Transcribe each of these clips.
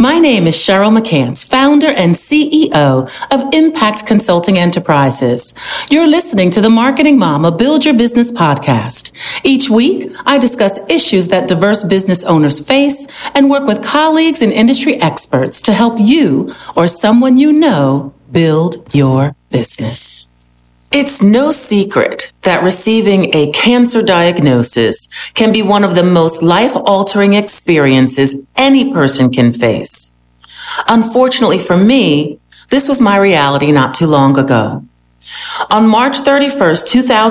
My name is Cheryl McCants, founder and CEO of Impact Consulting Enterprises. You're listening to the Marketing Mama Build Your Business podcast. Each week, I discuss issues that diverse business owners face and work with colleagues and industry experts to help you or someone you know build your business. It's no secret that receiving a cancer diagnosis can be one of the most life-altering experiences any person can face. Unfortunately for me, this was my reality not too long ago. On March 31st,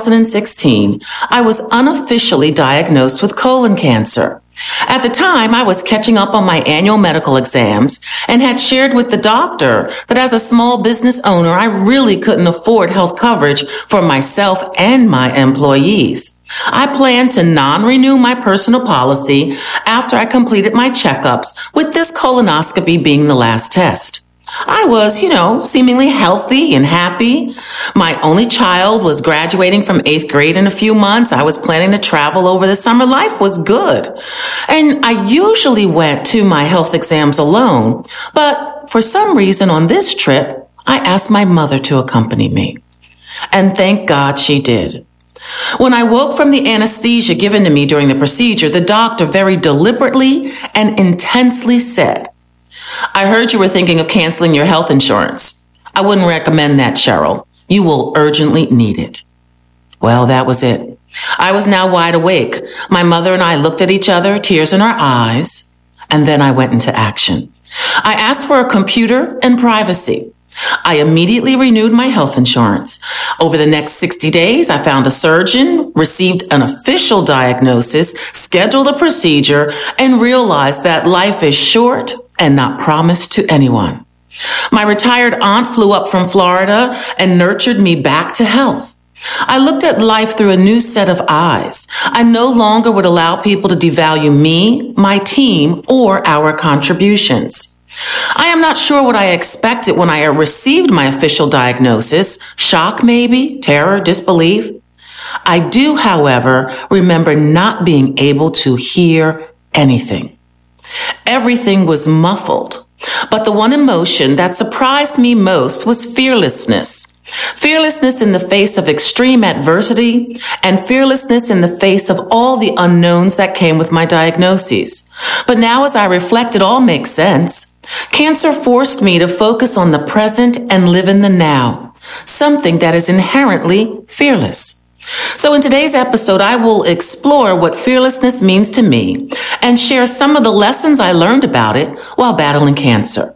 2016, I was unofficially diagnosed with colon cancer. At the time, I was catching up on my annual medical exams and had shared with the doctor that as a small business owner, I really couldn't afford health coverage for myself and my employees. I planned to non-renew my personal policy after I completed my checkups, with this colonoscopy being the last test. I was, seemingly healthy and happy. My only child was graduating from 8th grade in a few months. I was planning to travel over the summer. Life was good. And I usually went to my health exams alone. But for some reason on this trip, I asked my mother to accompany me. And thank God she did. When I woke from the anesthesia given to me during the procedure, the doctor very deliberately and intensely said, "I heard you were thinking of canceling your health insurance. I wouldn't recommend that, Cheryl. You will urgently need it." Well, that was it. I was now wide awake. My mother and I looked at each other, tears in our eyes, and then I went into action. I asked for a computer and privacy. I immediately renewed my health insurance. Over the next 60 days, I found a surgeon, received an official diagnosis, scheduled a procedure, and realized that life is short and not promised to anyone. My retired aunt flew up from Florida and nurtured me back to health. I looked at life through a new set of eyes. I no longer would allow people to devalue me, my team, or our contributions. I am not sure what I expected when I received my official diagnosis. Shock maybe, terror, disbelief. I do, however, remember not being able to hear anything. Everything was muffled. But the one emotion that surprised me most was fearlessness. Fearlessness in the face of extreme adversity, and fearlessness in the face of all the unknowns that came with my diagnoses. But now as I reflect, it all makes sense. Cancer forced me to focus on the present and live in the now, something that is inherently fearless. So in today's episode, I will explore what fearlessness means to me and share some of the lessons I learned about it while battling cancer.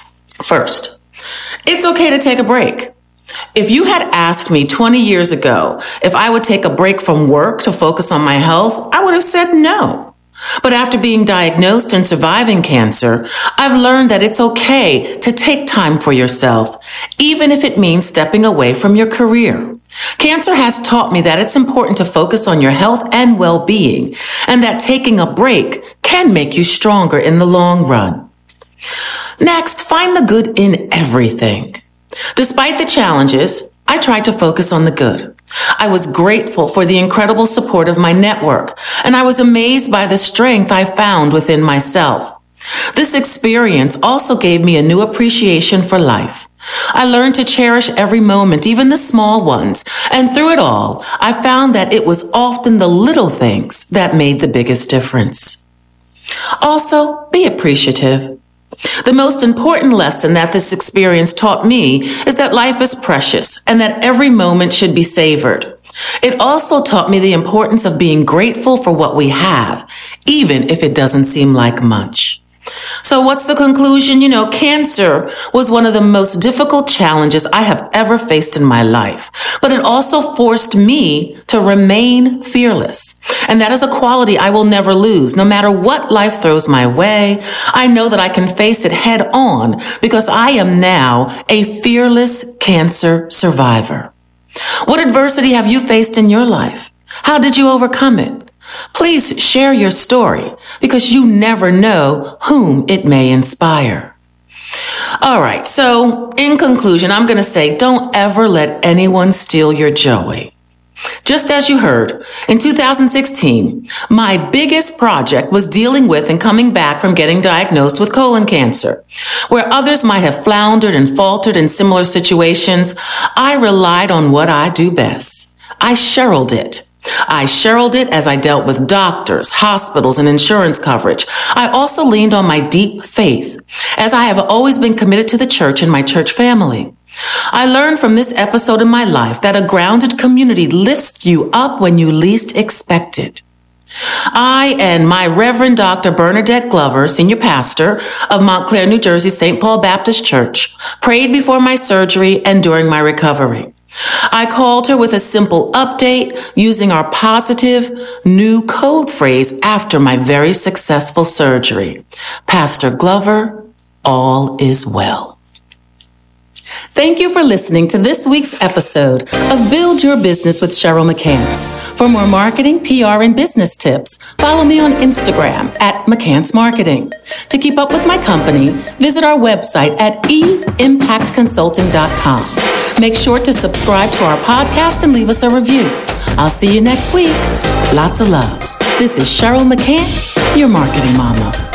First, it's okay to take a break. If you had asked me 20 years ago if I would take a break from work to focus on my health, I would have said no. But after being diagnosed and surviving cancer, I've learned that it's okay to take time for yourself, even if it means stepping away from your career. Cancer has taught me that it's important to focus on your health and well-being, and that taking a break can make you stronger in the long run. Next, find the good in everything. Despite the challenges, I tried to focus on the good. I was grateful for the incredible support of my network, and I was amazed by the strength I found within myself. This experience also gave me a new appreciation for life. I learned to cherish every moment, even the small ones, and through it all, I found that it was often the little things that made the biggest difference. Also, be appreciative. The most important lesson that this experience taught me is that life is precious and that every moment should be savored. It also taught me the importance of being grateful for what we have, even if it doesn't seem like much. So what's the conclusion? Cancer was one of the most difficult challenges I have ever faced in my life, but it also forced me to remain fearless. And that is a quality I will never lose. No matter what life throws my way, I know that I can face it head on because I am now a fearless cancer survivor. What adversity have you faced in your life? How did you overcome it? Please share your story because you never know whom it may inspire. All right. So in conclusion, I'm going to say, don't ever let anyone steal your joy. Just as you heard, in 2016, my biggest project was dealing with and coming back from getting diagnosed with colon cancer. Where others might have floundered and faltered in similar situations, I relied on what I do best. I Cheryl'd it. I Cheryl'd it as I dealt with doctors, hospitals, and insurance coverage. I also leaned on my deep faith, as I have always been committed to the church and my church family. I learned from this episode in my life that a grounded community lifts you up when you least expect it. I and my Reverend Dr. Bernadette Glover, senior pastor of Montclair, New Jersey, St. Paul Baptist Church, prayed before my surgery and during my recovery. I called her with a simple update using our positive new code phrase after my very successful surgery. Pastor Glover, all is well. Thank you for listening to this week's episode of Build Your Business with Cheryl McCants. For more marketing, PR, and business tips, follow me on Instagram at McCants Marketing. To keep up with my company, visit our website at eimpactconsulting.com. Make sure to subscribe to our podcast and leave us a review. I'll see you next week. Lots of love. This is Cheryl McCants, your marketing mama.